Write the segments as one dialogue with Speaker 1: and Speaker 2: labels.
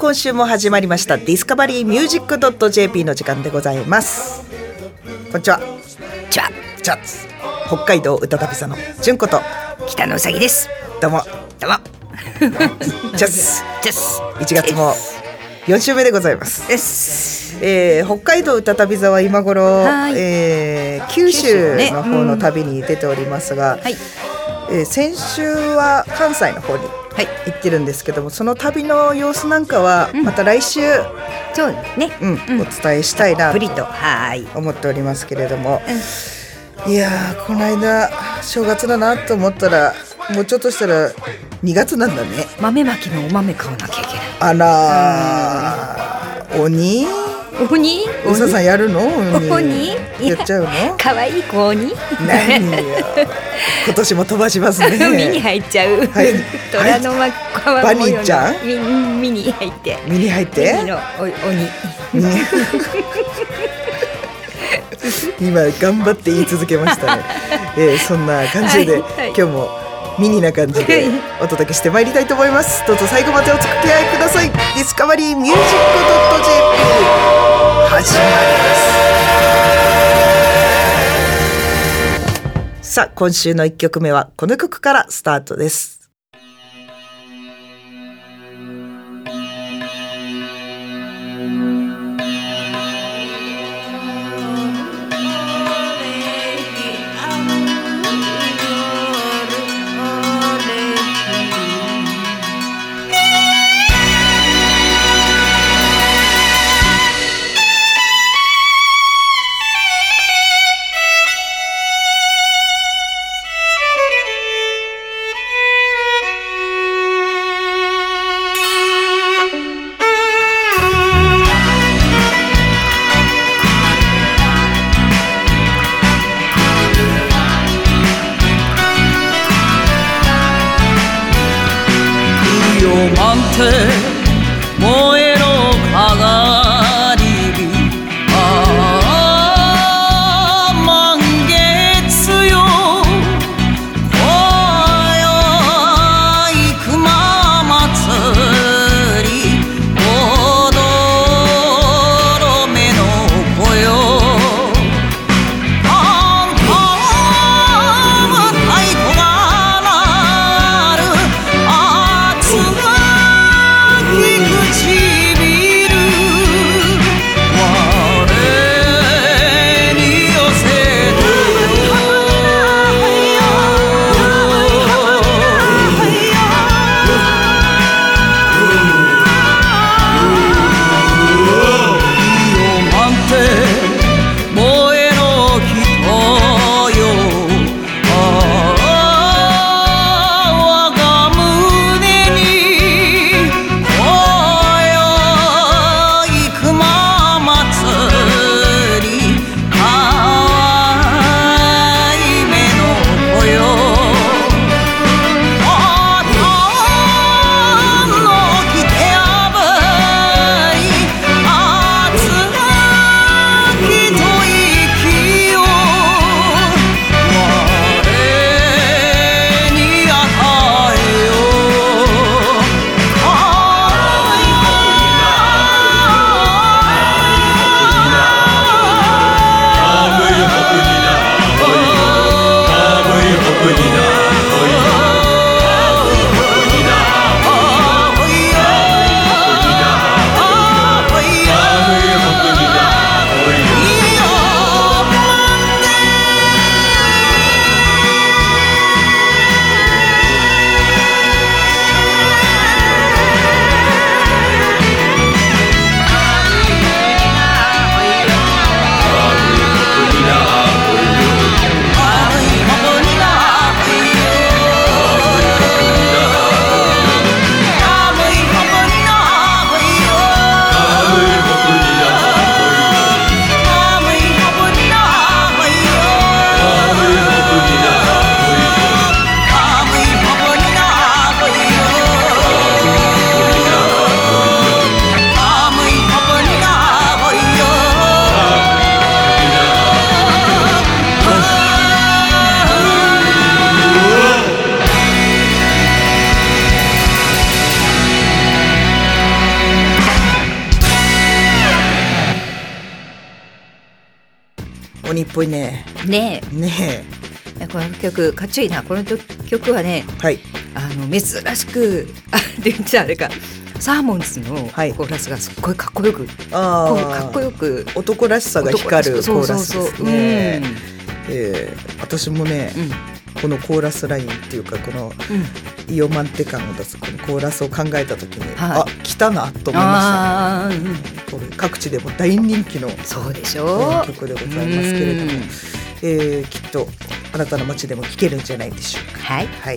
Speaker 1: 今週も始まりましたディスカバリーミュージック .jp の時間でございます。こんにちは。
Speaker 2: ちゃ
Speaker 1: チャッツ北海道歌旅座の純子と
Speaker 2: 北のうさぎです。
Speaker 1: どうも
Speaker 2: どうも
Speaker 1: チャッツ
Speaker 2: チェス
Speaker 1: 1月も4週目でございます。
Speaker 2: です。
Speaker 1: 北海道歌旅座は今頃、九州の方の旅に出ておりますが、先週は関西の方に行ってるんですけども、その旅の様子なんかはまた来週、
Speaker 2: そうね、
Speaker 1: お伝えしたいなと思っておりますけれども、いやーこの間正月だなと思ったらもうちょっとしたら2月なんだね。
Speaker 2: 豆まきのお豆買わなきゃいけない。
Speaker 1: あらー、鬼うささんやるの？鬼やっちゃうの？
Speaker 2: かわいい子鬼
Speaker 1: 何よ今年も飛ばしますね
Speaker 2: ミニ入っちゃう、虎の皮
Speaker 1: バニーちゃん
Speaker 2: ミニ入って
Speaker 1: ミニの
Speaker 2: 鬼
Speaker 1: 今頑張って言い続けましたね、そんな感じで、今日もミニな感じでお届けしてまいりたいと思います。どうぞ最後までお付き合いください。ディスカバリーミュージック .jp 始まります。さあ今週の1曲目はこの曲からスタートです。 鬼っぽいね。
Speaker 2: ね
Speaker 1: え。
Speaker 2: この曲かっちょいいな。この曲はね、
Speaker 1: はい、
Speaker 2: 珍しくで言っちゃあれか、サーモンズのコーラスがすっごいかっこよく、かっこよく
Speaker 1: 男らしさが光るコーラスですね。私もね、このコーラスラインっていうかこのイオマンテ感を出すこのコーラスを考えた時に、来たなと思いました、これ各地でも大人気の
Speaker 2: そうでしょう
Speaker 1: 曲でございますけれども、きっとあなたの街でも聴けるんじゃないでしょうか。
Speaker 2: はい、
Speaker 1: はい。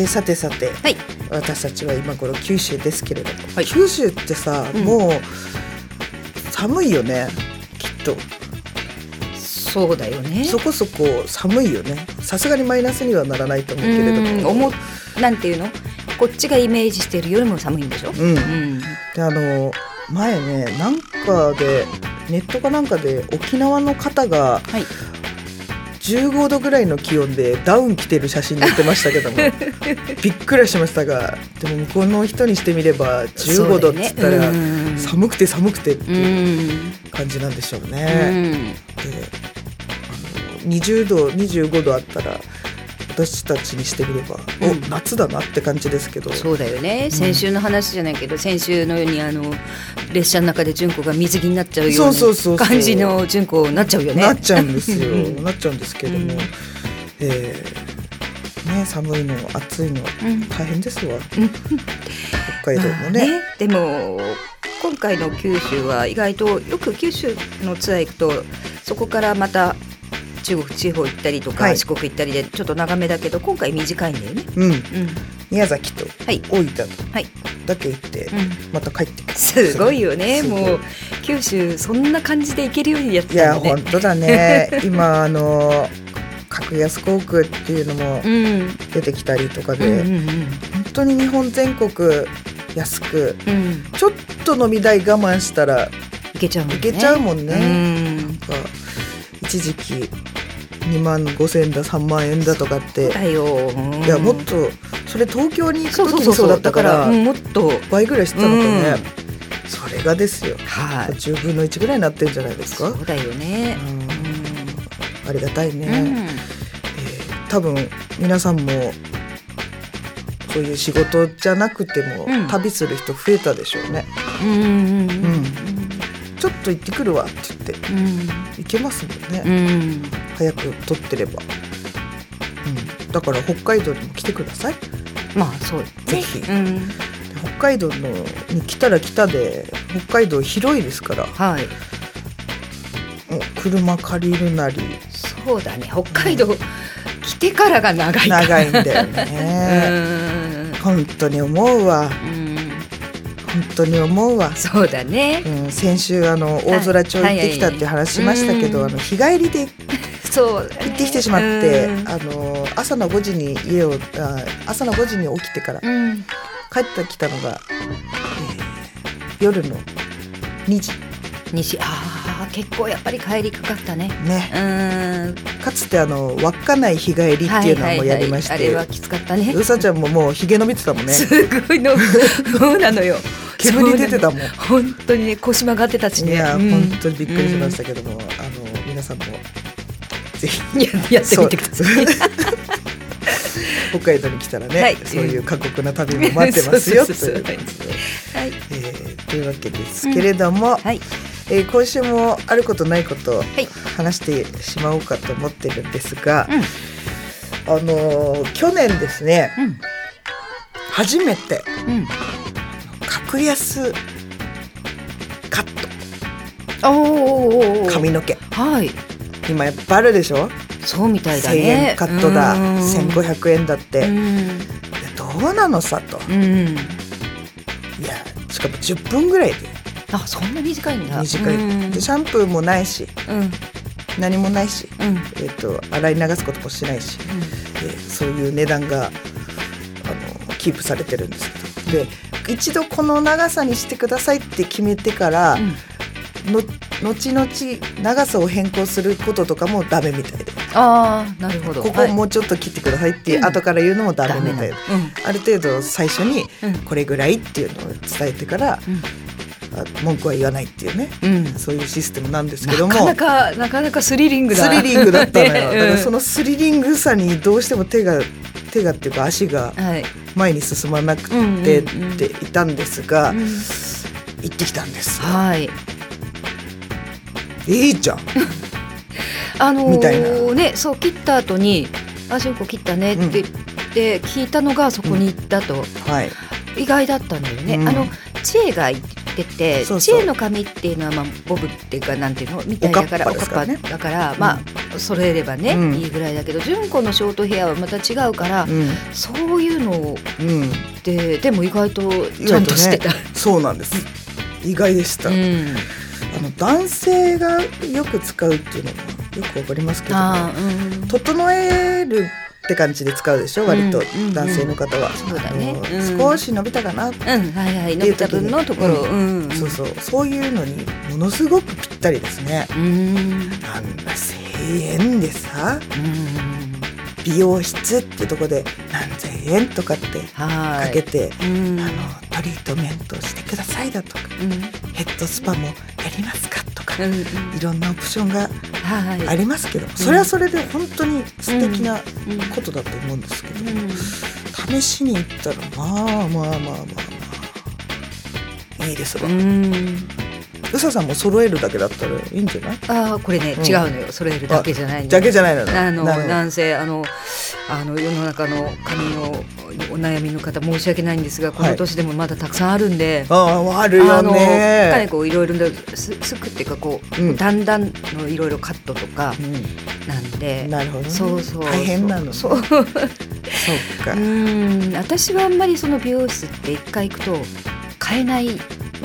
Speaker 1: さて、はい、私たちは今頃九州ですけれども、はい、九州ってさ、もう寒いよね、きっと。
Speaker 2: そうだよね。
Speaker 1: そこそこ寒いよね。さすがにマイナスにはならないと思うけれども、
Speaker 2: なんていうの、こっちがイメージしているよりも寒いんでしょ。
Speaker 1: で前ね、なんかでネットかなんかで沖縄の方が、15度ぐらいの気温でダウン着てる写真載ってましたけどもびっくりしましたが、でも向こうの人にしてみれば15度っつったら寒くてっていう感じなんでしょうね。で20度25度あったら私たちにしてみれば、夏だなって感じですけど。
Speaker 2: そうだよね。先週の話じゃないけど、先週のように列車の中で純子が水着になっちゃうような感じの純子になっちゃうよね。
Speaker 1: なっちゃうんですよなっちゃうんですけども、ね、寒いの暑いの大変ですわ、北海道もね。
Speaker 2: でも今回の九州は意外とよく九州のツアー行くと、そこからまた中国地方行ったりとか、四国行ったりでちょっと長めだけど、今回短いんだよね。宮崎と大分だけ行って、また帰ってくる。 すごいよね。もう九州そんな感じで行けるようにやって
Speaker 1: たんだね。いや本当だね今格安航空っていうのも出てきたりとかで、本当に日本全国安く、ちょっと飲み代我慢したら
Speaker 2: 行けちゃ
Speaker 1: うもんね。なんか一時期2万5,000円だ3万円だとかって。
Speaker 2: だよ。
Speaker 1: いやもっとそれ東京に行く時にそうだったから
Speaker 2: もっと
Speaker 1: 倍ぐらいしてたのかね。それがですよ、10分の1ぐらいになってるんじゃないですか。
Speaker 2: そうだよね。
Speaker 1: ありがたいね。多分皆さんもそういう仕事じゃなくても旅する人増えたでしょうね。ちょっと行ってくるわって言って行けますもんね、早く取ってれば、だから北海道にも来てください。
Speaker 2: そう
Speaker 1: ぜひ、北海道に来たら来たで、北海道広いですから、車借りるなり。
Speaker 2: そうだね、北海道、来てからが長い
Speaker 1: んだよね本当に思うわ、本当に思うわ。
Speaker 2: そうだね、
Speaker 1: 先週大空町行ってきたって話しましたけど、日帰りで行ってきてしまって、朝の5時に朝の5時に起きてから、帰ってきたのが、夜の2時。
Speaker 2: 結構やっぱり帰りかかったね。
Speaker 1: かつて稚内日帰りっていうのもやりまして、
Speaker 2: あれはきつかったね。
Speaker 1: うさちゃんももうひげ伸びてたもんね。
Speaker 2: すごいのそうなのよ。
Speaker 1: 煙出てたもん。
Speaker 2: 本当にね、腰曲がってたしね。
Speaker 1: いや、本当にびっくりしましたけども、皆さんもぜひ
Speaker 2: やってみてください。
Speaker 1: 北海道に来たらね、そういう過酷な旅も待ってますよというわけですけれども、今週もあることないことを話してしまおうかと思ってるんですが、去年ですね、初めて、格安カット、髪の毛、今やっぱあるでしょ。
Speaker 2: そうみたいだね。
Speaker 1: 1000円カットだ、1500円だって、どうなのさと、いやしかも10分ぐらいで、
Speaker 2: そんな短いんだ。
Speaker 1: 短い、でシャンプーもないし、何もないし、洗い流すこともしないし、そういう値段がキープされてるんですけど、で一度この長さにしてくださいって決めてから、後々長さを変更することとかもダメみたいで、
Speaker 2: なるほど、
Speaker 1: ここもうちょっと切ってくださいって後から言うのもダメみたいで、ある程度最初にこれぐらいっていうのを伝えてから文句は言わないっていうね、そういうシステムなんですけども、
Speaker 2: なかなかスリリングだ
Speaker 1: ったのよ、だからそのスリリングさにどうしても手がっていうか足が前に進まなくてっていたんですが、行ってきたんですよ。いいじゃんみたいな
Speaker 2: ね、そう切った後にしゅんこ切ったねって言って聞いたのがそこに行ったと、意外だったんだよね。知恵が言ってて、知恵の髪っていうのはボブっていうかなんていうのみたいだからおかっぱだから揃えればね、いいぐらいだけど、純子のショートヘアはまた違うから、そういうので、でも意外とちゃんとしてた、
Speaker 1: そうなんです、意外でした。男性がよく使うっていうのがよくわかりますけど、整えるって感じで使うでしょ、割と男性の方は。
Speaker 2: そうだね、
Speaker 1: 少し伸びたかなって
Speaker 2: 伸びた分のところ、
Speaker 1: そういうのにものすごくぴったりですね。あんな1000円でさ、美容室ってとこで何千円とかってかけて、トリートメントしてくださいだとか、ヘッドスパもやりますかとか、いろんなオプションがありますけど、それはそれで本当に素敵なことだと思うんですけど、試しに行ったらいいですわ。うささんも揃えるだけだったらいいんじゃない？
Speaker 2: これね、違うのよ、揃えるだけじゃないの。
Speaker 1: だけじゃないの。
Speaker 2: なんせ世の中の髪のお悩みの方申し訳ないんですが、この年でもまだたくさんあるんで、
Speaker 1: あるよね。
Speaker 2: こういろいろすくっていうかこう、だんだんのいろいろカットとかなんで、
Speaker 1: なるほどね、
Speaker 2: そう
Speaker 1: 大変なの。そうか。
Speaker 2: 私はあんまりその美容室って一回行くと買えない。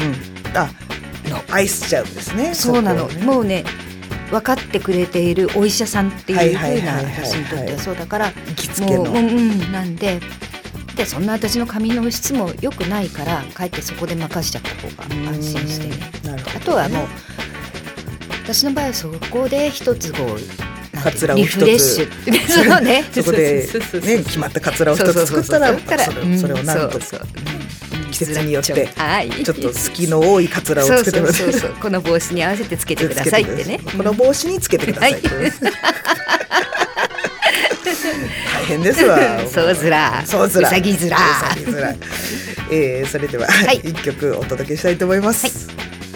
Speaker 1: 愛しちゃうんですね。
Speaker 2: そうなの、もうね、分かってくれているお医者さんっていう風な私にとってはそうだから、
Speaker 1: 行きつけの
Speaker 2: なんでそんな私の髪の質も良くないから、かえってそこで任しちゃった方が安心してね。あとはもう私の場合はそこで一つ
Speaker 1: カツラを
Speaker 2: リフレッシュ
Speaker 1: そこで決まったカツラを一つ作ったら、それをなんと季節によってちょっと隙の多いカツラをつけてください。
Speaker 2: この帽子に合わせてつけてくださいってね。
Speaker 1: この帽子につけてください。大変ですわ。
Speaker 2: そうずら、うさぎずら。
Speaker 1: それでは一曲お届けしたいと思います。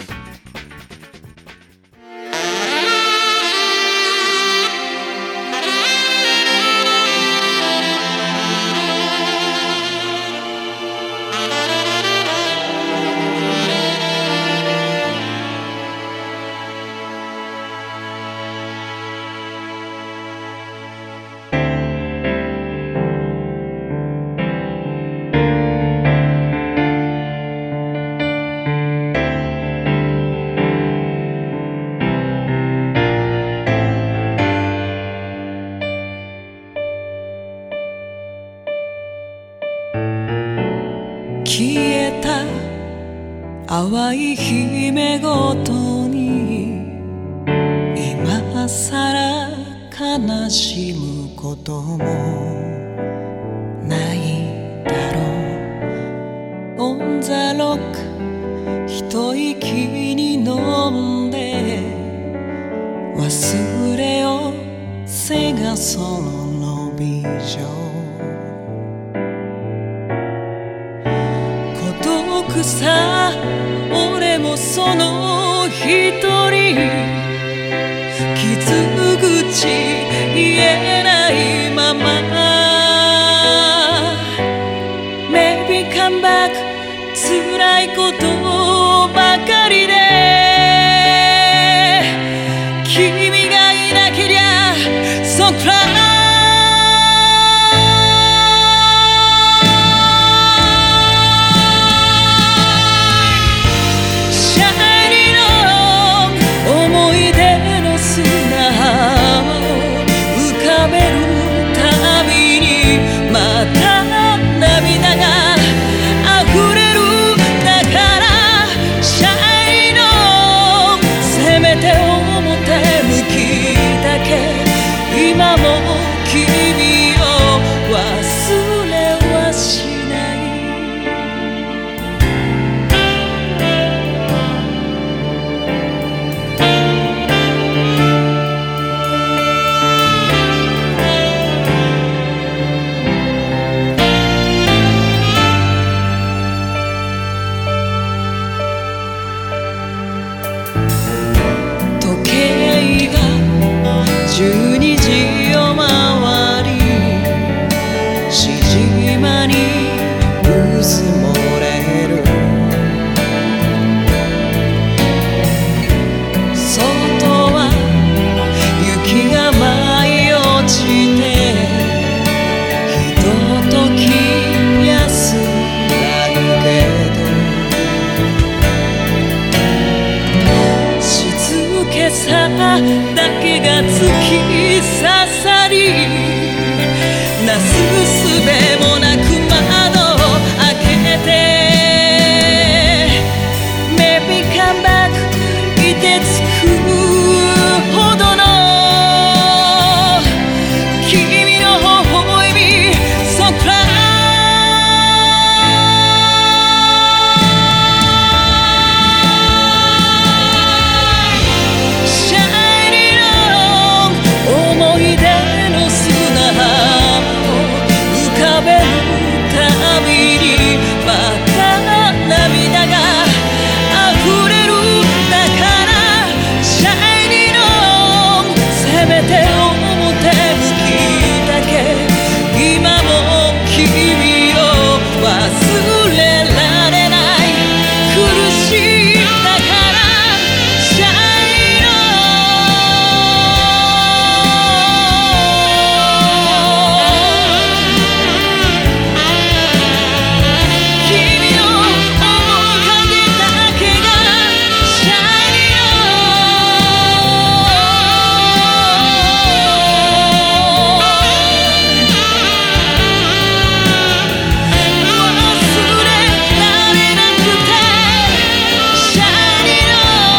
Speaker 3: 消えた淡い姫ごとに今さら悲しむこともないだろう。オンザロック一息に飲んで忘れよせがそのの美女。さ俺もその一人、傷口言えないまま Maybe come back 辛いことばかりで、君がいなけりゃ So cry思い出の砂を浮かべるだけが突き刺さり、なすすべもなく窓を開けて Maybe come back いてつくほどの君の微笑み So cry Shining on 思い出の砂を浮かべるたびにまた涙が溢れるんだから Shining on せめて表向きだけ今も君を忘れられない苦しいんだから Shining on 君の面影だけが Shining on 忘れられなくて Shining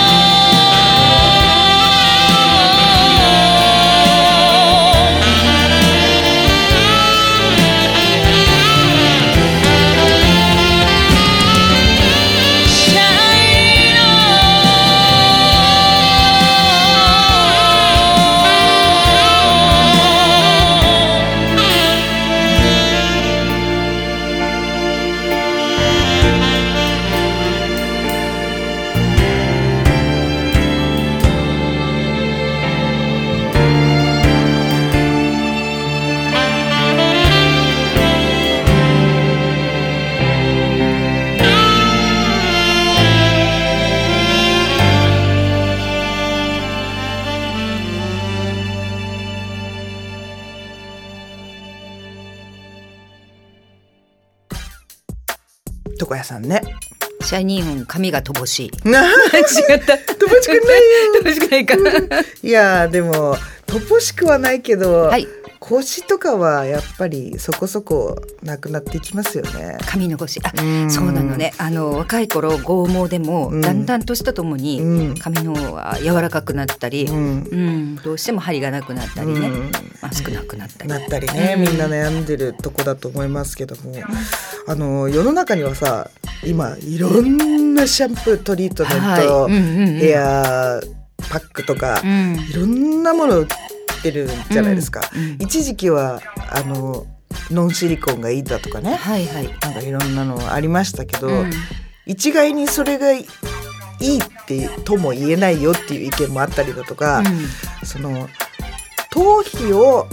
Speaker 1: 床屋さんね。
Speaker 2: シャイニーオン髪が乏しい。
Speaker 1: な
Speaker 2: 違った。
Speaker 1: 乏しくないよ。
Speaker 2: 乏しくないか。
Speaker 1: いやでも乏しくはないけど、
Speaker 2: はい。
Speaker 1: 腰とかはやっぱりそこそこなくなっていきますよね。
Speaker 2: 髪の腰。
Speaker 1: うん
Speaker 2: そうなのね。若い頃剛毛でも、
Speaker 1: うん
Speaker 2: だんだん年とともに、
Speaker 1: うん
Speaker 2: 髪の方は柔らかくなったり、
Speaker 1: うん
Speaker 2: どうしても張りがなくなったりね、
Speaker 1: うん
Speaker 2: 少なくなったり。
Speaker 1: なったりね、
Speaker 2: うん
Speaker 1: みんな悩んでるとこだと思いますけども、世の中にはさ今いろんなシャンプートリートメント、
Speaker 2: はい
Speaker 1: ヘアパックとか、
Speaker 2: うん
Speaker 1: いろんなもの売ってるじゃないですか、
Speaker 2: うん
Speaker 1: 一時期はノンシリコンがいいだとかね、
Speaker 2: はいはい。
Speaker 1: なんかいろんなのありましたけど、
Speaker 2: うん
Speaker 1: 一概にそれがいいってとも言えないよっていう意見もあったりだとか、その頭皮を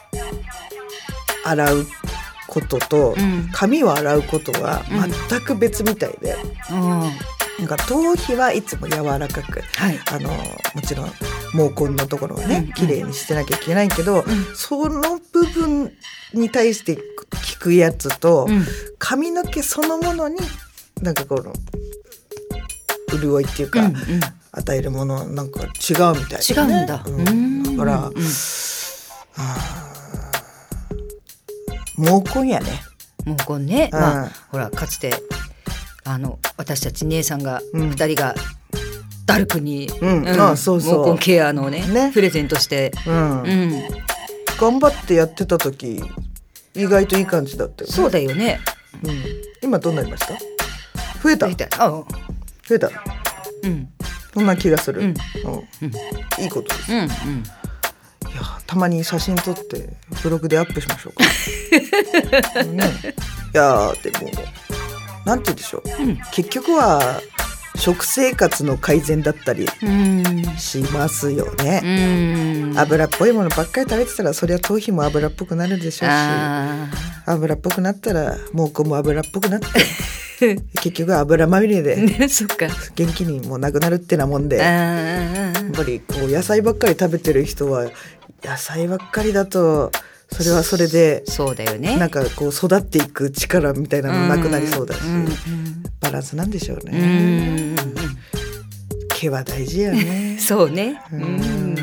Speaker 1: 洗うことと
Speaker 2: うん
Speaker 1: 髪を洗うことは全く別みたいで、なんか頭皮はいつも柔らかく、
Speaker 2: はい。
Speaker 1: もちろん毛根のところをね綺麗にしてなきゃいけないけど、その部分に対して効くやつと、髪の毛そのものになんかこの潤いっていうか、与えるものなんか違うみたい
Speaker 2: 違
Speaker 1: なね。
Speaker 2: うんだ。
Speaker 1: だから、毛根やね。
Speaker 2: 毛根ね。
Speaker 1: うん
Speaker 2: まあほらかつて私たち姉さんが
Speaker 1: うん
Speaker 2: 2人がダルクに、
Speaker 1: そうそう
Speaker 2: 毛根ケアのね
Speaker 1: ね
Speaker 2: プレゼントして、
Speaker 1: うん頑張ってやってた時意外といい感じだったよね。
Speaker 2: そうだよね。
Speaker 1: 今どうなりました？増えた？増えた？そんな気がする。いいことです。いやたまに写真撮ってブログでアップしましょうか。ね、いやでもなんて言うんでしょう、結局は食生活の改善だったりしますよね。油っぽいものばっかり食べてたらそりゃ頭皮も油っぽくなるでしょうし、油っぽくなったら毛根も油っぽくなって結局油まみれで
Speaker 2: そっか。
Speaker 1: 元気にもうなくなるってなもんで、やっぱりこう野菜ばっかり食べてる人は野菜ばっかりだとそれはそれで
Speaker 2: そうだよね。
Speaker 1: なんかこう育っていく力みたいなのなくなりそうだし、バランスなんでしょうね。毛は大事やね。
Speaker 2: そうね。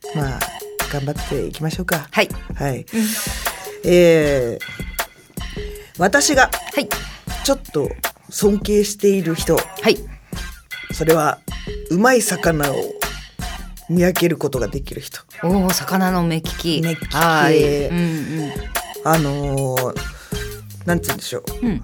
Speaker 1: まあ頑張っていきましょうか。
Speaker 2: はい、
Speaker 1: はい。私がちょっと尊敬している人、
Speaker 2: はい、
Speaker 1: それはうまい魚を見分けることができる人。
Speaker 2: お、魚の目利き。
Speaker 1: 目利き。
Speaker 2: はい、
Speaker 1: なんて言うんでしょう、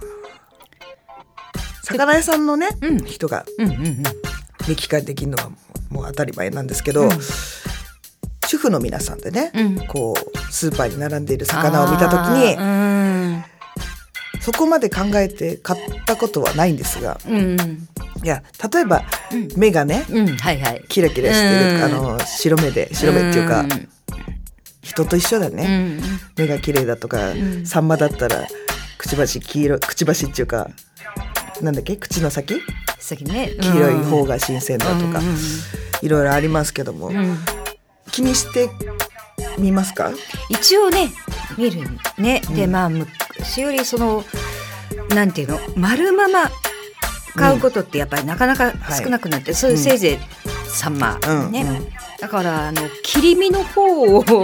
Speaker 1: 魚屋さんのね、人が目利きができるのはもう当たり前なんですけど、主婦の皆さんでね、こうスーパーに並んでいる魚を見たときに、そこまで考えて買ったことはないんですが、いや例えば、目がね、キラキラしてる、白目っていうか、人と一緒だね、目が綺麗だとか、サンマだったらくちばしっていうか、なんだっけ、口の先、
Speaker 2: ね、
Speaker 1: 黄色い方が新鮮だとか、いろいろありますけども、気にしてみますか？
Speaker 2: 一応ね見るね。でまあ昔よりなんていうの、丸まま買うことってやっぱりなかなか少なくなって、そういうせいぜいサンマね、だから切り身の方を、を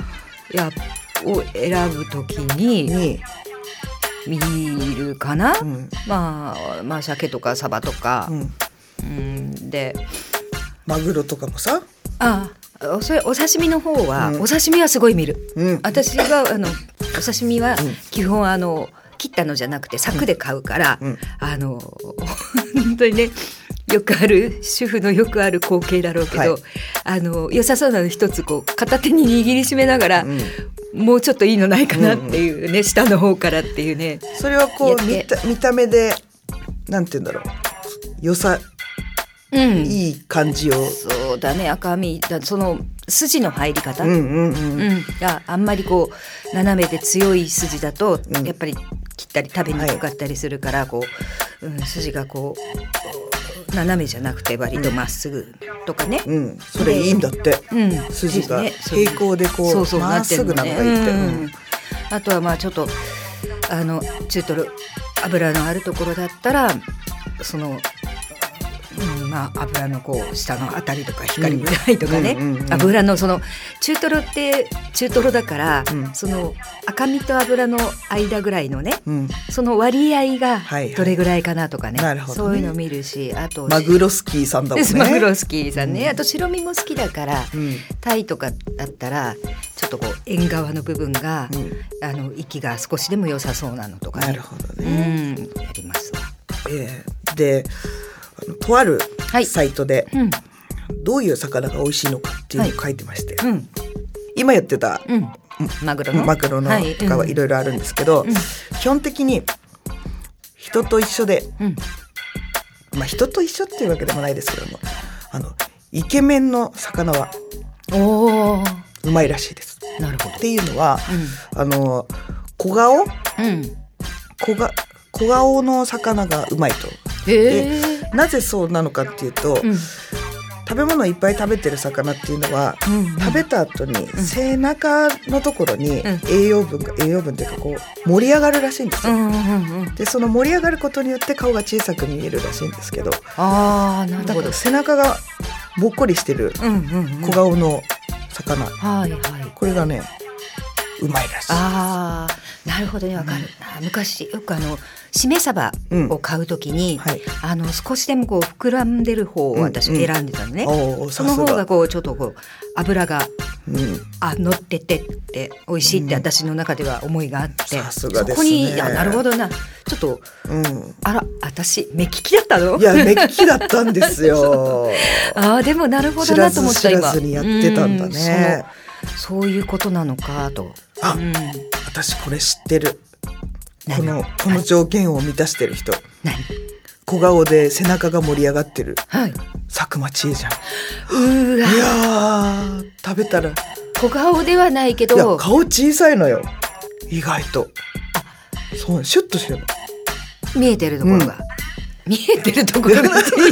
Speaker 2: 選ぶときに見るかな、まあ鮭とかサバとか、で
Speaker 1: マグロとかもさ、
Speaker 2: それお刺身の方は、お刺身はすごい見る、私はお刺身は基本切ったのじゃなくて柵で買うから、本当にね、よくある主婦のよくある光景だろうけど、良さそうなの一つこう片手に握りしめながら、もうちょっといいのないかなっていうね、下の方からっていうね。
Speaker 1: それはこう見た目でなんて言うんだろう、良さ、いい感じを。
Speaker 2: そうだね、赤身だ、その筋の入り方があんまりこう斜めで強い筋だと、やっぱり切ったり食べにくかったりするから、こう、筋がこう斜めじゃなくて割とまっすぐとかね、
Speaker 1: それいいんだって、筋が平行でこうまっすぐなのがいいって、
Speaker 2: あとはまあちょっと中トロ油のあるところだったら、その油のこう下のあたりとか光ぐらいとかね、油のその中トロって中トロだから、その赤身と油の間ぐらいのね、その割合がどれぐらいかなとかね、そういうの見るし、あと
Speaker 1: マグロスキーさんだもんね。
Speaker 2: マグロスキーさんね、あと白身も好きだから、タイとかだったらちょっとこう縁側の部分が、息が少しでも良さそうなのとかね。
Speaker 1: なるほどね、
Speaker 2: やりますわ。
Speaker 1: でとあるサイトで、どういう魚が美味しいのかっていうのを書いてまして、今やってた、
Speaker 2: マグロの
Speaker 1: とかはいろいろあるんですけど、基本的に人と一緒で、人と一緒っていうわけでもないですけども、イケメンの魚はうまいらしいです。
Speaker 2: なるほど。
Speaker 1: っていうのは、小顔、小顔の魚がうまいと。でなぜそうなのかっていうと、食べ物をいっぱい食べてる魚っていうのは、食べた後に背中のところに栄養分っていうかこう盛り上がるらしいんですよ。でその盛り上がることによって顔が小さく見えるらしいんですけど、
Speaker 2: なるほど。
Speaker 1: だから背中がぼっこりしてる小顔の魚、これがねうまいらしい。
Speaker 2: なるほどね、わかる。昔よくしめ鯖を買うときに、少しでもこう膨らんでる方を私選んでたのね。その方がこうちょっとこう油が、乗っててって美味しいって私の中では思いがあって、
Speaker 1: さすがですね。
Speaker 2: そこになるほどな、ちょっと、私目利きだったの？
Speaker 1: いや目利きだったんですよ。
Speaker 2: でもなるほどなと思った。
Speaker 1: 知らずにやってたんだね。
Speaker 2: そういうことなのかと。
Speaker 1: 私これ知ってる。この条件を満たしてる人。小顔で背中が盛り上がってる、佐久間千恵じゃん。いや食べたら
Speaker 2: 小顔ではないけど、
Speaker 1: いや顔小さいのよ意外と。そうシュッとしてるの、
Speaker 2: 見えてるところが、見えてるところが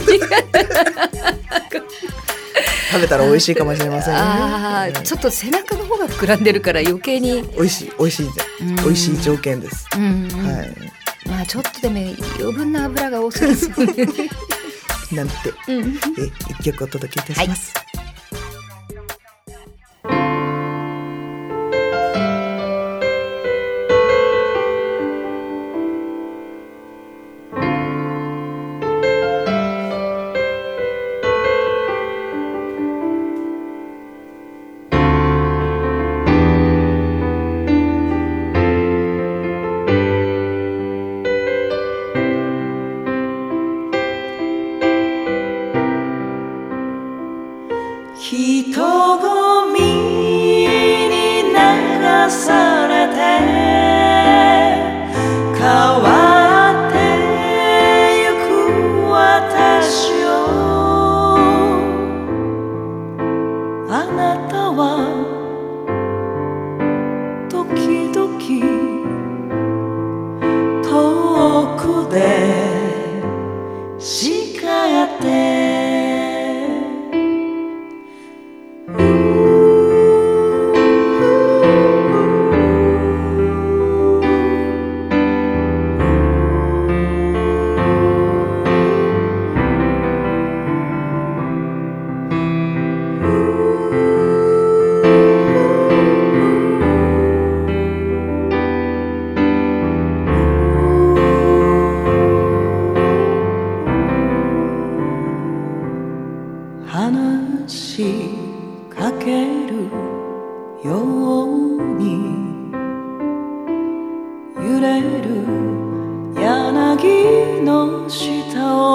Speaker 1: 食べたら美味しいかもしれませんね。
Speaker 2: ちょっと背中の方が膨らんでるから余計に
Speaker 1: 美味しい美味しい条件です。
Speaker 2: まあちょっとでも余分な油が多そうです
Speaker 1: なんて、一曲お届けいたします。
Speaker 3: されて変わってゆく私をあなたは時々遠くで叱って話しかけるように揺れる柳の下を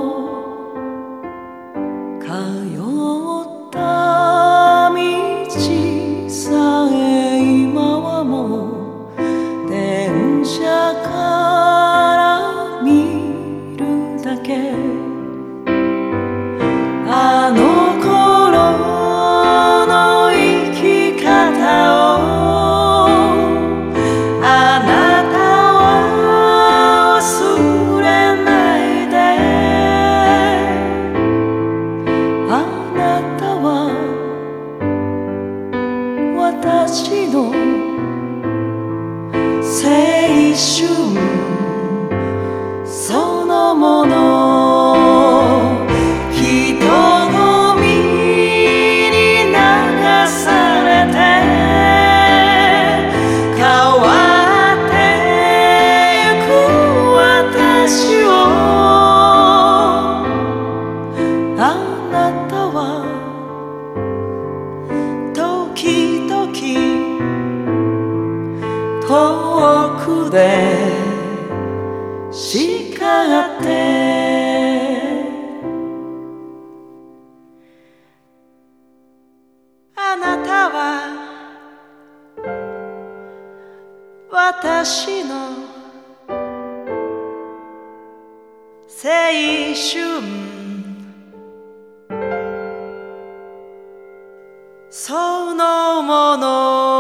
Speaker 3: 通った道さえ今はもう電車から見るだけあの頃の生き方をあなたは忘れないであなたは私の青春そのもの遠くで叱ってあなたは私の青春そのもの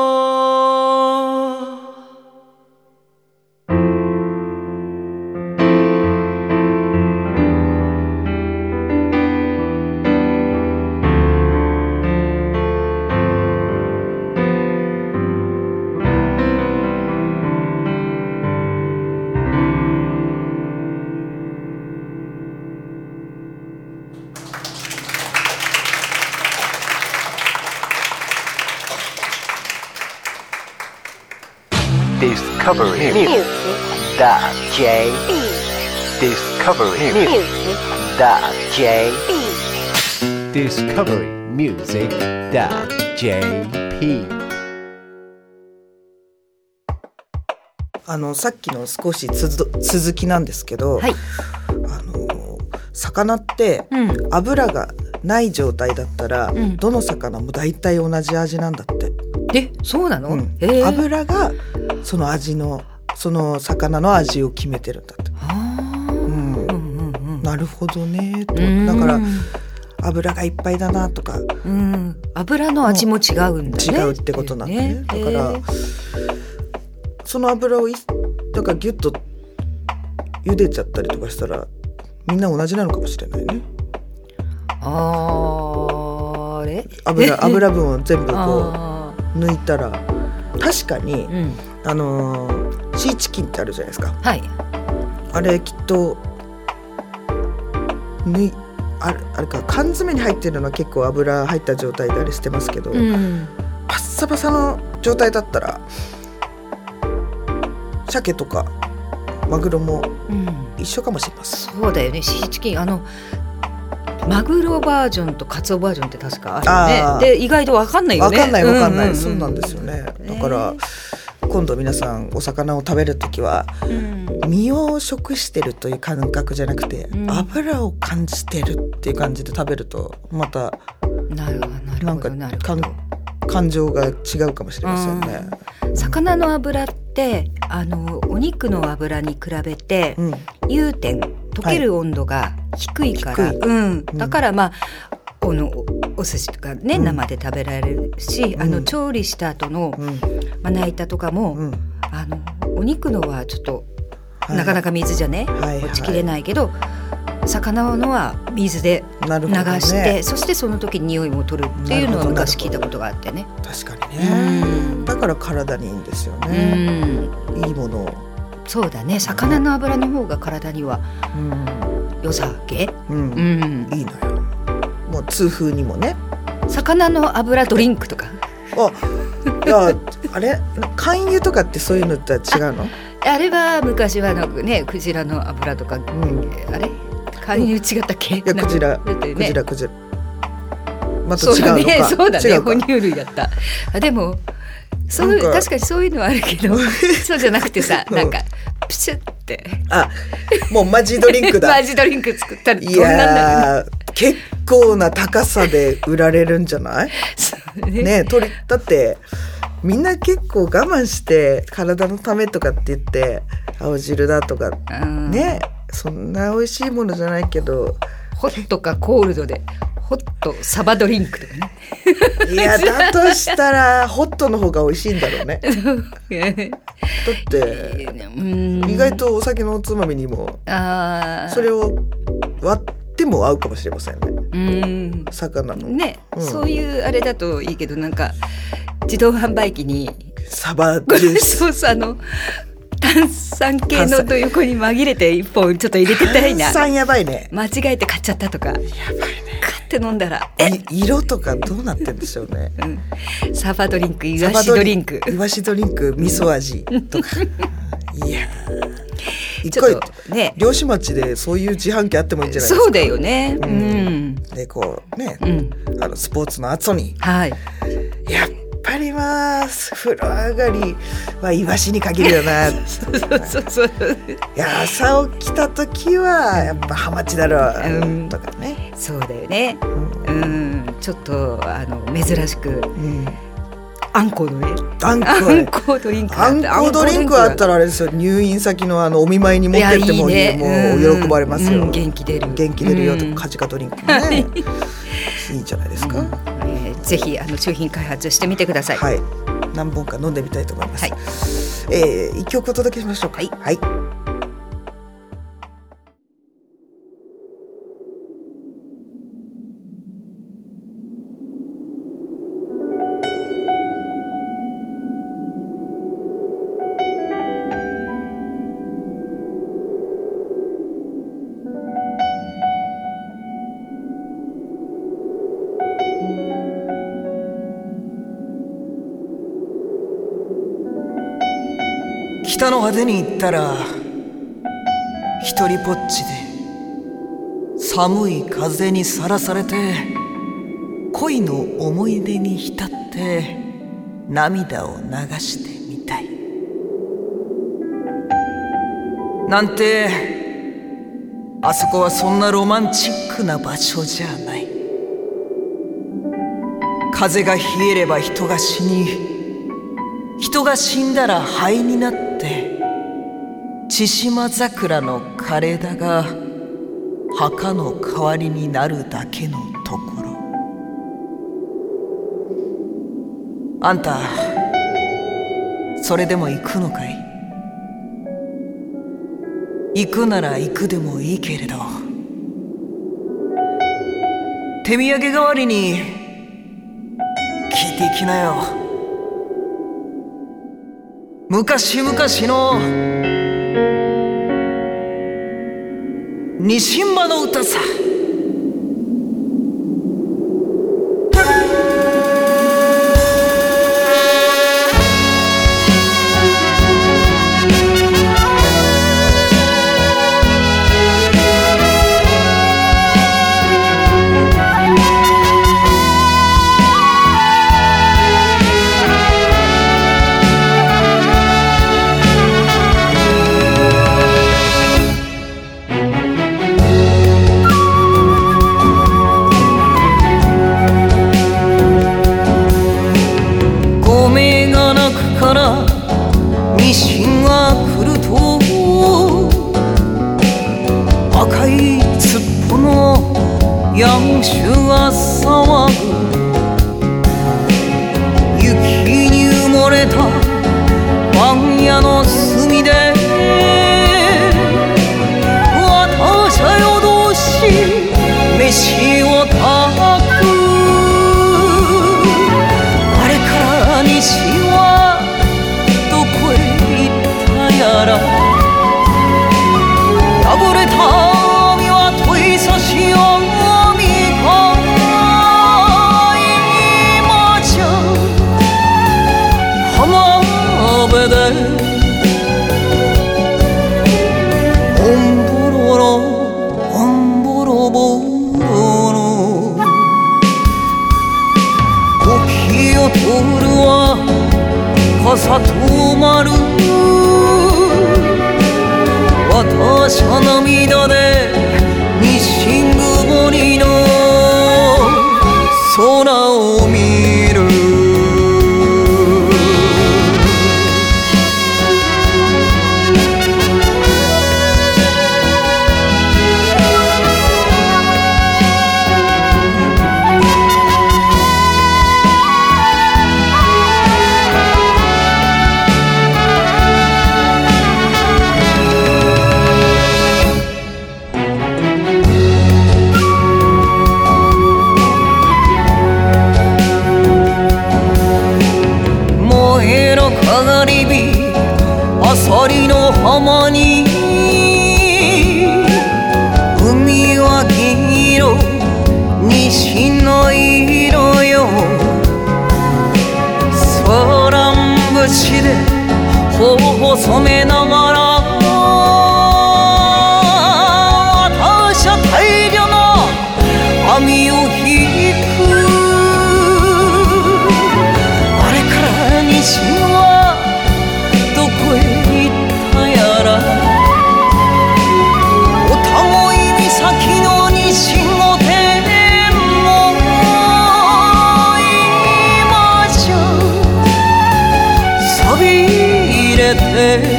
Speaker 4: Discovery Music.jp Discovery Music.jp Discovery Music.jp
Speaker 1: さっきの少し続きなんですけど、
Speaker 2: はい、
Speaker 1: 魚って油がない状態だったら、どの魚も大体同じ味なんだって。
Speaker 2: そうなの？
Speaker 1: 油がその味のその魚の味を決めてるんだって。なるほどねと。だから油がいっぱいだなとか、
Speaker 2: 油の味も違うんだね。
Speaker 1: 違うってことなんだね。だからその油をだからギュッと茹でちゃったりとかしたらみんな同じなのかもしれないね。油分を全部こう抜いたら確かに、シーチキンってあるじゃないですか。
Speaker 2: はい。
Speaker 1: あれきっとあれか缶詰に入ってるのは結構油入った状態であれしてますけど、パッサパサの状態だったら鮭とかマグロも一緒かもしれません。
Speaker 2: そうだよね。シーチキンマグロバージョンとカツオバージョンって確かあるよね。で意外と分かんないよね。
Speaker 1: 分かんない、そうなんですよね。だから今度皆さんお魚を食べるときは、身を食してるという感覚じゃなくて、油を感じてるっていう感じで食べるとまたなんか感情が違うかもしれませんね。
Speaker 2: 魚の油ってお肉の油に比べて、融点溶ける温度が低いから、だからお寿司とかね、生で食べられるし、調理した後のまな板とかも、お肉のはちょっと、なかなか水じゃね、落ちきれないけど、魚のは水で流して、そしてその時に匂いも取るっていうのは昔聞いたことがあってね。
Speaker 1: 確かにね、だから体にいいんですよね、いいものを。そうだね、
Speaker 2: 魚の油の方が体には良さげ、いい
Speaker 1: のよ。もう痛風にもね。
Speaker 2: 魚の油ドリンクとか
Speaker 1: いやあれ肝油とかってそういうのとは違うの？
Speaker 2: あれは昔はね、クジラの油とか、あれ肝油違ったっけ？いや、
Speaker 1: クジラまた違うのか。
Speaker 2: そうだね、哺乳類だった。でも確かにそういうのはあるけどそうじゃなくてさ、なんかプシュって
Speaker 1: もうマジドリンクだ
Speaker 2: マジドリンク作ったらど
Speaker 1: んなんだろう。結構な高さで売られるんじゃないね。だってみんな結構我慢して体のためとかって言って青汁だとかね、そんな美味しいものじゃないけど、
Speaker 2: ホットかコールドでホットサバドリンクとかね
Speaker 1: いや、だとしたらホットの方が美味しいんだろうねだって意外とお酒のおつまみにもそれを割っても合うかもしれませんね。魚の
Speaker 2: ね、そういうあれだといいけど、なんか自動販売機に
Speaker 1: サバジュース
Speaker 2: そうそう炭酸系のと横に紛れて一本ちょっと入れてたいな。
Speaker 1: 炭酸やばいね。
Speaker 2: 間違えて買っちゃったとか。やばいね。買って飲んだら
Speaker 1: 色とかどうなってんでしょうね。
Speaker 2: サバドリンク、イワシドリンク、
Speaker 1: イワシドリンク味噌味とかいや一回ね、漁師町でそういう自販機あってもいいんじゃないですか。
Speaker 2: そうだよね。
Speaker 1: でこうね、スポーツの後に、やっぱり風呂上がりはイワシに限るよなそう。いや、朝起きた時はやっぱハマチだろう、とかね。
Speaker 2: そうだよね。ちょっと珍しく、あんこのね、あんこドリンク
Speaker 1: あったらあれですよ、入院先のお見舞いに持ってってももう喜ばれますよ。
Speaker 2: 元気出
Speaker 1: るよとか、カジカドリンクもねいいじゃないですか。
Speaker 2: ぜひ商品開発してみてください。
Speaker 1: 何本か飲んでみたいと思います。一曲お届けしましょうか。北の果てに行ったら一人ぼっちで寒い風にさらされて恋の思い出に浸って涙を流してみたいなんて、あそこはそんなロマンチックな場所じゃない。風が冷えれば人が死に、人が死んだら灰になって千島桜の枯れ枝が墓の代わりになるだけのところ。あんたそれでも行くのかい？行くなら行くでもいいけれど、手土産代わりに聞いていきなよ。昔々の西馬の歌さ。
Speaker 3: ヤンシュが騒ぐ雪に埋もれたパン屋の隅で私は夜通し飯を炊くあれから西はどこへ行ったやら破れた網は問い差しを見か今じゃ浜辺でオンボロロオンボロボロロ時を取るは傘止まる私は涙で西曇りの空を見るアサリの浜に海は銀色西の色よ空ん節で頬を染めながら私は大量の網を引くあれから西はどこへ行ったやらおたごい岬の西御殿も今じゃ錆びれて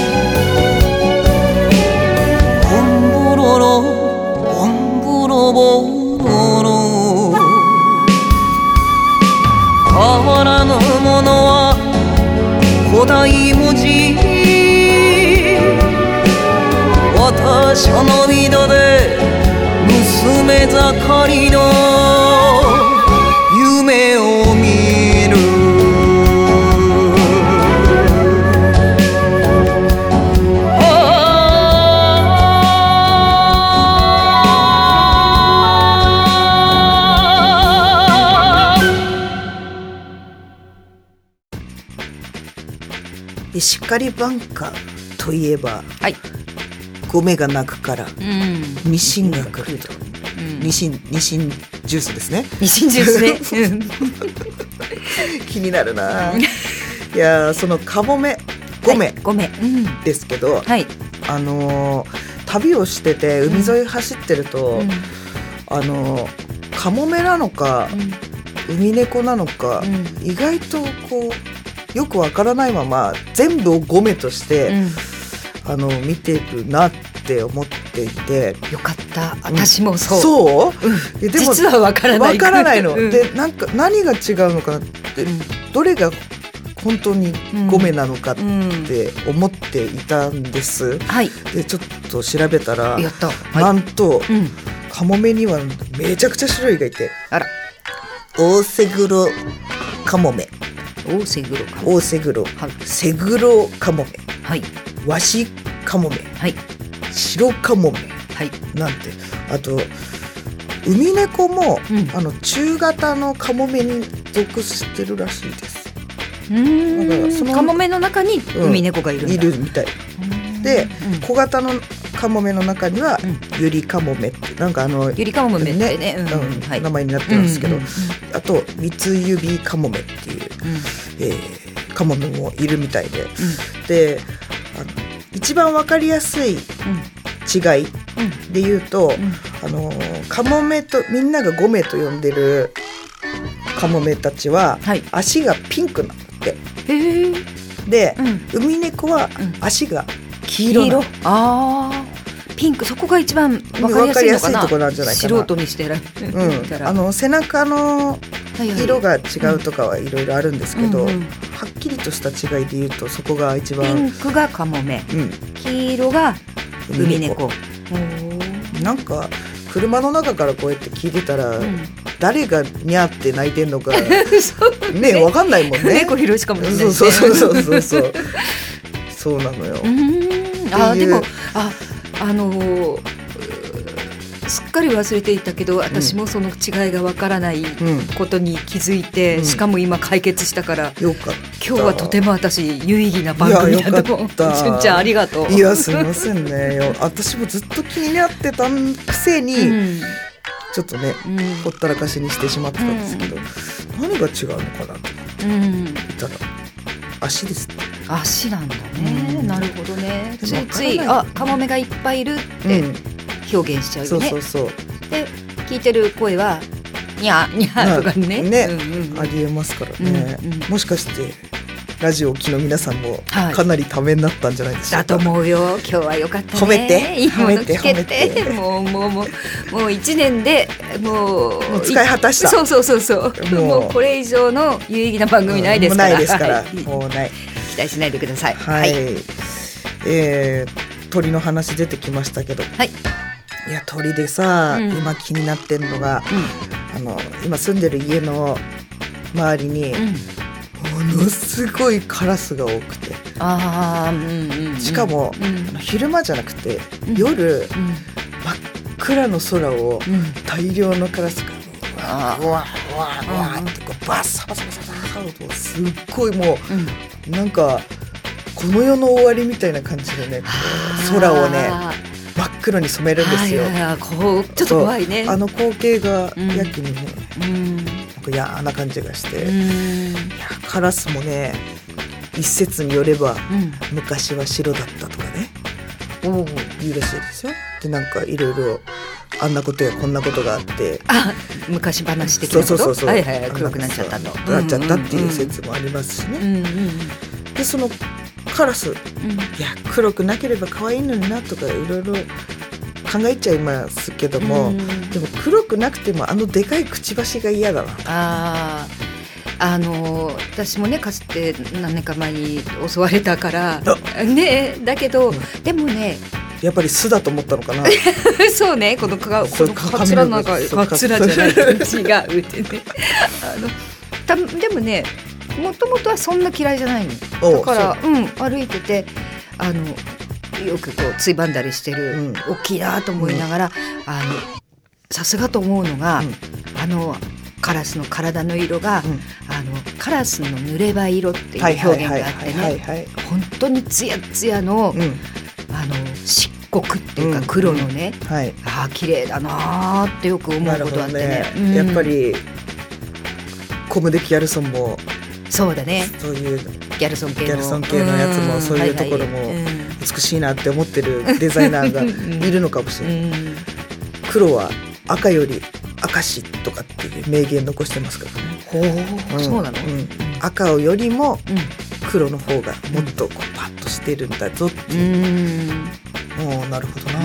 Speaker 3: オンボロロオンボロボロロ変わらぬものは古代文字私は涙で娘盛りの夢を見る
Speaker 1: しっかり晩夏といえば、
Speaker 2: はい、
Speaker 1: 米が鳴くから、ニシンが来ると、ニシンジュースですね。
Speaker 2: ニシンジュースね
Speaker 1: 気になるな。いやそのカモメ米ですけど、
Speaker 2: はい、
Speaker 1: 旅をしてて海沿い走ってると、カモメなのか、ウミネコなのか、意外とこうよくわからないまま全部をゴメとして、見てるなって思っていて、
Speaker 2: よかった。私もそう。
Speaker 1: そう？でも
Speaker 2: 実はわからない。
Speaker 1: わからないの。でなんか何が違うのかなって、どれが本当にゴメなのかって思っていたんです。
Speaker 2: はい。
Speaker 1: でちょっと調べたら、
Speaker 2: やった。
Speaker 1: なんと、カモメにはめちゃくちゃ種類がいて、
Speaker 2: あら、
Speaker 1: オオセグロカモメ。
Speaker 2: オオセグロカモメ。
Speaker 1: オオセグロ、セグロカモメ、
Speaker 2: はい、
Speaker 1: ワシカモメ、
Speaker 2: はい、
Speaker 1: 白カモメ、
Speaker 2: はい、
Speaker 1: なんて、あとウミネコも、中型のカモメに属してるらしいです。だからその
Speaker 2: カモメの中にウミネコがいるんだ、
Speaker 1: いるみたいで、小型のカモメの中にはユリカモメってなんか
Speaker 2: ユリカモメってね、
Speaker 1: 名前になってるんですけど、あとミツユビカモメっていう、カモメもいるみたいで、で一番わかりやすい違いで言うと、カモメとみんながゴメと呼んでるカモメたちは、足がピンクなんだって。で、ウミネコは足が黄色なの。
Speaker 2: ピンク、そこが一番分かりやすいのかな。
Speaker 1: とこなんじゃないかな。
Speaker 2: 素人にしてら、
Speaker 1: 背中の色が違うとかはいろいろあるんですけど、はっきりとした違いで言うとそこが一番。
Speaker 2: ピンクがカモメ、黄色がウミネコ。
Speaker 1: なんか車の中からこうやって聞いてたら、誰がニャーって泣いてんのかね分かんないもんね。
Speaker 2: 猫ひろしかもしれないね。
Speaker 1: そうそうなのよ。
Speaker 2: でもすっかり忘れていたけど、私もその違いがわからないことに気づいて、しかも今解決したから、
Speaker 1: よかった。
Speaker 2: 今日はとても私有意義な番組だと思う。しゅんちゃんありがとう。
Speaker 1: いやすみませんね。私もずっと気になってたくせに、ちょっとね、ほったらかしにしてしまってたんですけど、何が違うのかなと言ったら足ですって。
Speaker 2: 足なんだね。なるほどね。ついついカモメがいっぱいいるって表現しちゃうよね。そうで聞いてる声はニャーニャーとかね、
Speaker 1: ありえますからね。もしかしてラジオを聴きの皆さんもかなりためになったんじゃないでしょうか。
Speaker 2: だと思うよ。今日は良かったね。
Speaker 1: 褒めて
Speaker 2: いいもの聞けて、もう1年でもう
Speaker 1: 使い果たした。
Speaker 2: そうもうこれ以上の有意義な番組ないですから。
Speaker 1: ないですから。もうない。
Speaker 2: 期待しないでください。
Speaker 1: はい。鳥の話出てきましたけど。はい。いや鳥でさ、今気になってるのが、今住んでる家の周りに、ものすごいカラスが多くて、しかも、昼間じゃなくて夜、真っ暗の空を大量のカラスがわーってこうバッサバサバサとすっごいもう、なんかこの世の終わりみたいな感じでね、空をね真っ黒に染めるんですよ。
Speaker 2: ちょっと怖いね。
Speaker 1: 光景がやけにね、なんか嫌な感じがして、カラスもね、一説によれば、昔は白だったとかね、言うらしいですよ。でなんかいろいろあんなことやこんなことがあって、
Speaker 2: 昔話的なこと、黒くなっちゃったと
Speaker 1: なっちゃったっていう説もありますしね。でそのカラス、いや黒くなければ可愛いのになとかいろいろ考えちゃいますけども、でも黒くなくてもでかいくちばしが嫌だな。
Speaker 2: 私もねかつて何年か前に襲われたからね、だけど、でもね
Speaker 1: やっぱり巣だと思ったのかな。
Speaker 2: そうね、このカツラなんかカツラじゃない違うってねでもね、もともとはそんな嫌いじゃないのだから、歩いててよくこうついばんだりしてる、大きいなと思いながら、さすがと思うのが、カラスの体の色が、カラスの濡れ場色っていう表現があってね、本当にツヤツヤの、漆黒っていうか黒のね、綺麗だなってよく思うことあってね。
Speaker 1: やっぱりコムデ・ギャルソンも
Speaker 2: そうだね、
Speaker 1: そういう
Speaker 2: ギャルソン系
Speaker 1: のやつもそういうところも美しいなって思ってるデザイナーがいるのかもしれない。黒は赤より赤しとかっていう名言残してますからね。
Speaker 2: そうなの？
Speaker 1: 赤よりも黒の方がもっとこうパッとしてるんだぞっていう。なるほどな。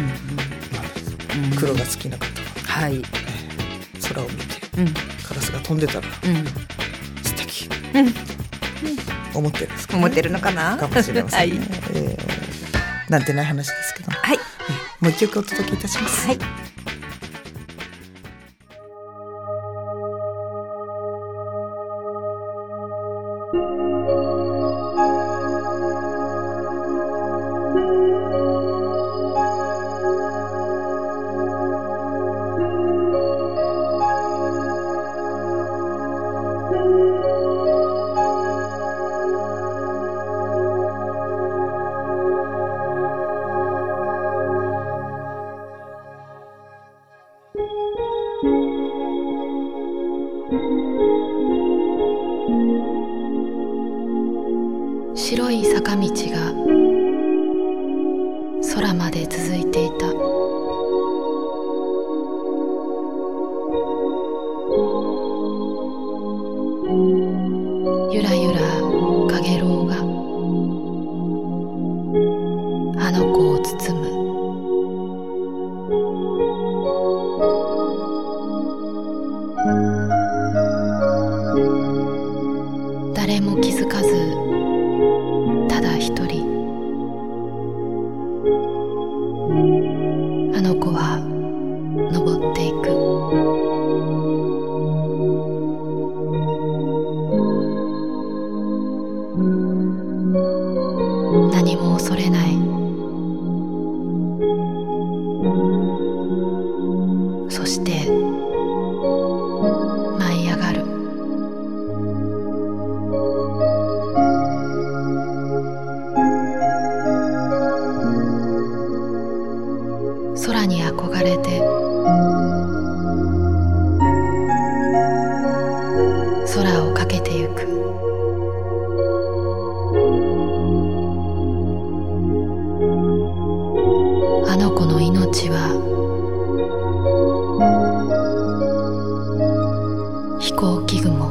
Speaker 1: 黒が好きな方は、空を見てカラスが飛んでたら素敵思ってるんですかね。
Speaker 2: 思ってるのかな。
Speaker 1: かもしれませんね。なんてない話ですけど、もう一曲お届けいたします。
Speaker 5: 白い坂道が空まで続いていた。ゆらゆらかげろうがあの子を包む。 して舞い上がる。空に憧れて空をかけてゆく。あの子の命は飛行機雲。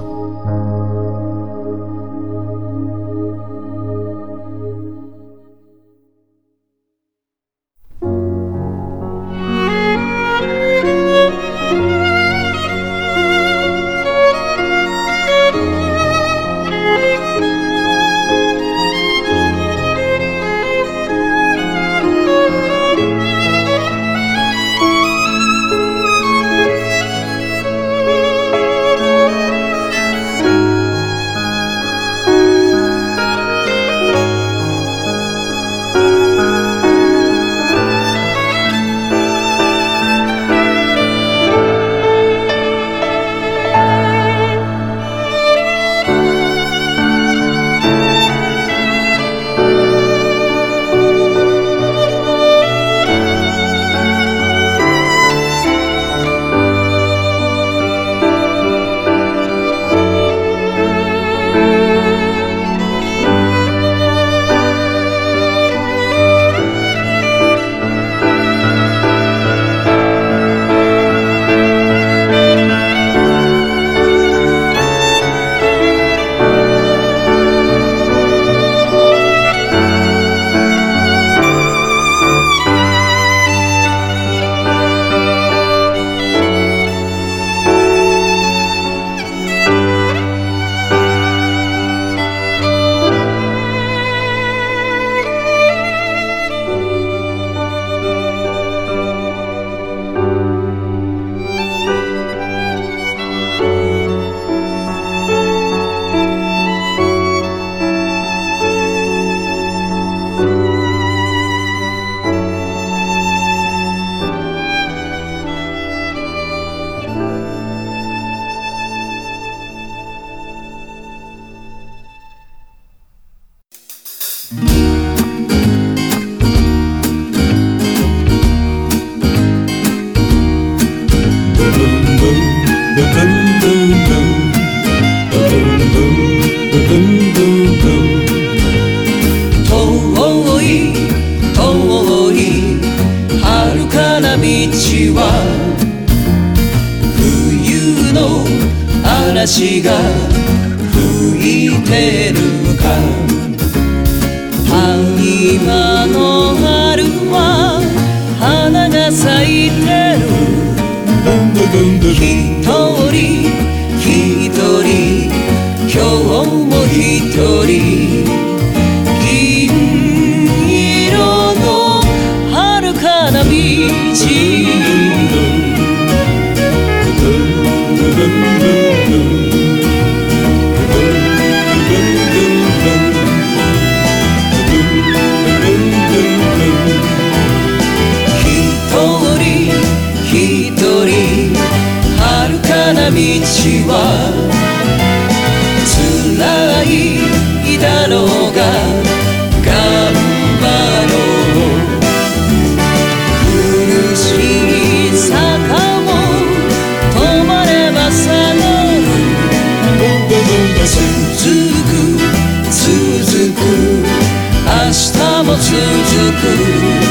Speaker 3: 嵐が吹いてるか。今の春は花が咲いてる。一人一人今日も一人銀色の遥かな道。道は辛いだろうが頑張ろう。苦しい坂も止まれば下がる。続く続く明日も続く。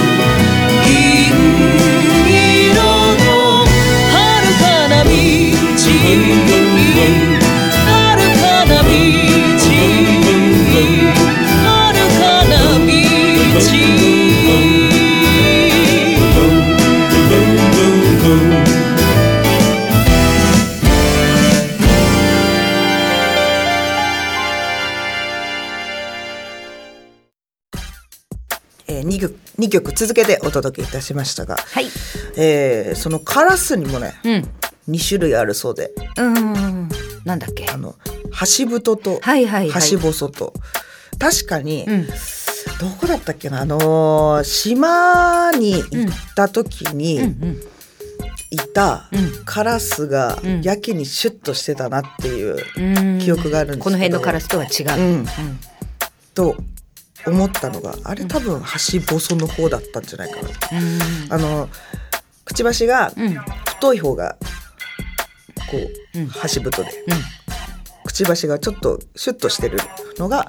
Speaker 1: 2曲続けてお届けいたしましたが、
Speaker 2: はい、
Speaker 1: そのカラスにもね、2種類あるそうで、
Speaker 2: なんだっけ、
Speaker 1: ハシブトとハシボソと、確かに、どこだったっけな、島に行った時に、 いたカラスがやけにシュッとしてたなっていう記憶があるんですけど、
Speaker 2: この辺のカラスとは違う、
Speaker 1: と思ったのが、あれ多分ハシボソの方だったんじゃないかな。くちばしが太い方がこうハシブトで、くちばしがちょっとシュッとしてるのが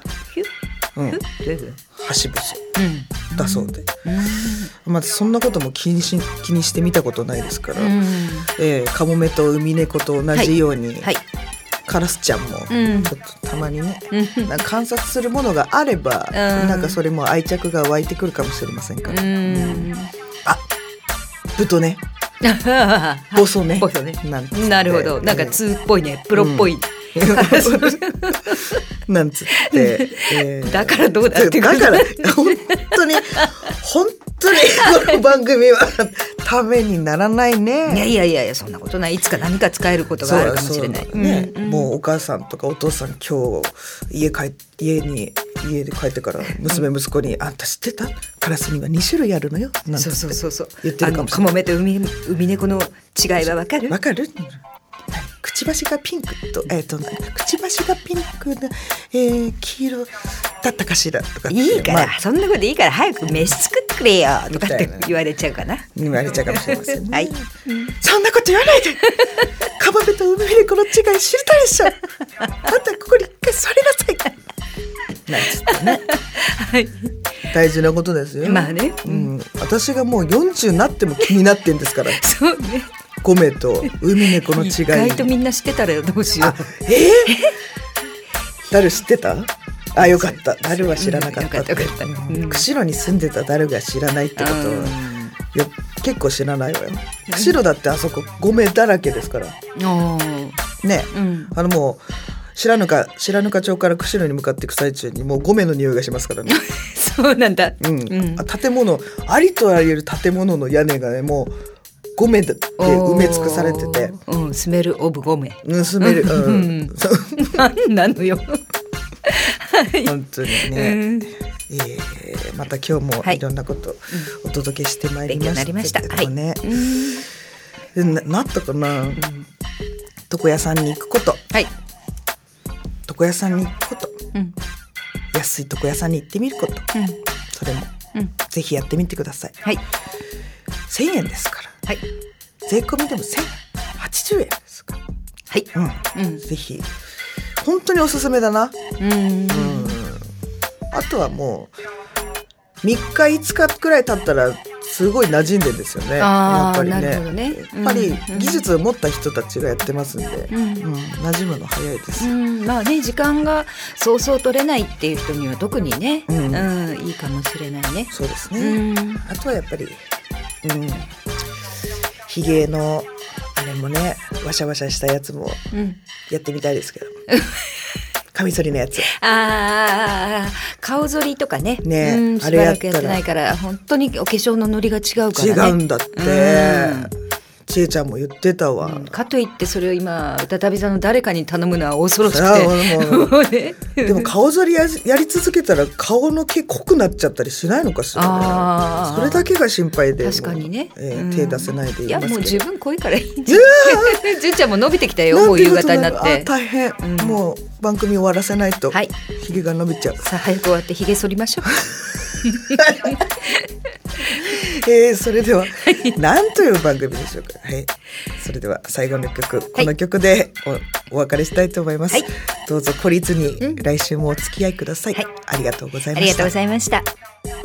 Speaker 1: ハシボソだそうで、まずそんなことも気にしてみたことないですから、カモメとウミネコと同じように、カラスちゃんもちょっとたまにね、なんか観察するものがあれば、なんかそれも愛着が湧いてくるかもしれませんから、あ、ブトねボソね
Speaker 2: なるほど、なんか通っぽいね、プロっぽい、
Speaker 1: なんつって、
Speaker 2: だからどうだって
Speaker 1: だから本当にこの番組はためにならないね。
Speaker 2: いやそんなことない。いつか何か使えることがあるかもしれないね。
Speaker 1: もうお母さんとかお父さん今日家で帰ってから娘息子に、あんた知ってた？カラスには2種類あるのよ。なんて言ってるかもしれない。
Speaker 2: カモメとウミネコの違いはわかる？
Speaker 1: わかる？くちばしがピンクと、くちばしがピンクで、黄色だったかしらとか。
Speaker 2: いいから、そんなこといいから早く飯作ってくれよとかって言われちゃうかな。
Speaker 1: 言われちゃうかもしれませんね。そんなこと言わないで。カモメとウミネコの違い知りたいでしょ。あんたここに一回座りなさい。なんつってね。大事なことですよ。
Speaker 2: まあね。
Speaker 1: 私がもう40になっても気になってんですから。
Speaker 2: そうね。
Speaker 1: コメとウミネコの違い。
Speaker 2: 意外とみんな知ってたらどうしよう。
Speaker 1: ダル知ってた？あ、よかった。ダルは知らなかったって。釧路に住んでたダルが知らないってことは結構知らないわよ。釧路だってあそこゴメだらけですからね。もう白糠町から釧路に向かっていく最中にもうゴメの匂いがしますからね。
Speaker 2: そうなんだ。
Speaker 1: 建物、ありとあらゆる建物の屋根がね、もうゴメで埋め尽くされてて、
Speaker 2: スメルオブゴメ。
Speaker 1: スメル、
Speaker 2: なんなのよ。
Speaker 1: 本当にね。また今日もいろんなことお届けしてまいりましたけどね。なったかな。床屋さんに行くこと。床屋さんに行くこと。安い床屋さんに行ってみること。それもぜひやってみてください。1000円ですから。税込みでも1080円ですから。ぜひ本当におすすめだな。あとはもう3日5日くらい経ったらすごい馴染んでんですよね。やっぱりね。やっぱり技術を持った人たちがやってますんで、馴染むの早いです。
Speaker 2: まあね、時間がそうそう取れないっていう人には特にね、いいかもしれないね。
Speaker 1: そうですね。あとはやっぱりひげのあれもね、ワシャワシャしたやつもやってみたいですけど。カミソリのやつ。顔剃りとかね。しばらくやってないから本当にお化粧のノリが違うからね。 違うんだって。ちえちゃんも言ってたわ。
Speaker 2: かといってそれを今再びさんの誰かに頼むのは恐ろしくて。
Speaker 1: でも顔剃りやり続けたら顔の毛濃くなっちゃったりしないのかしらね。それだけが心配で。
Speaker 2: 確かにね。
Speaker 1: 手出せないでいますけど。
Speaker 2: いやもう十分濃いからいいんじゃない。じゅんちゃんも伸びてきたよ。もう夕方になって。
Speaker 1: 大変。もう番組終わらせないとひげが伸びちゃう。
Speaker 2: さあ早く終わってひげ剃りましょう。
Speaker 1: それでは何という番組でしょうか。それでは最後の曲、この曲でお別れしたいと思います。どうぞ懲りずに来週もお付き合いください。ありがとうございました。
Speaker 2: ありがとうございました。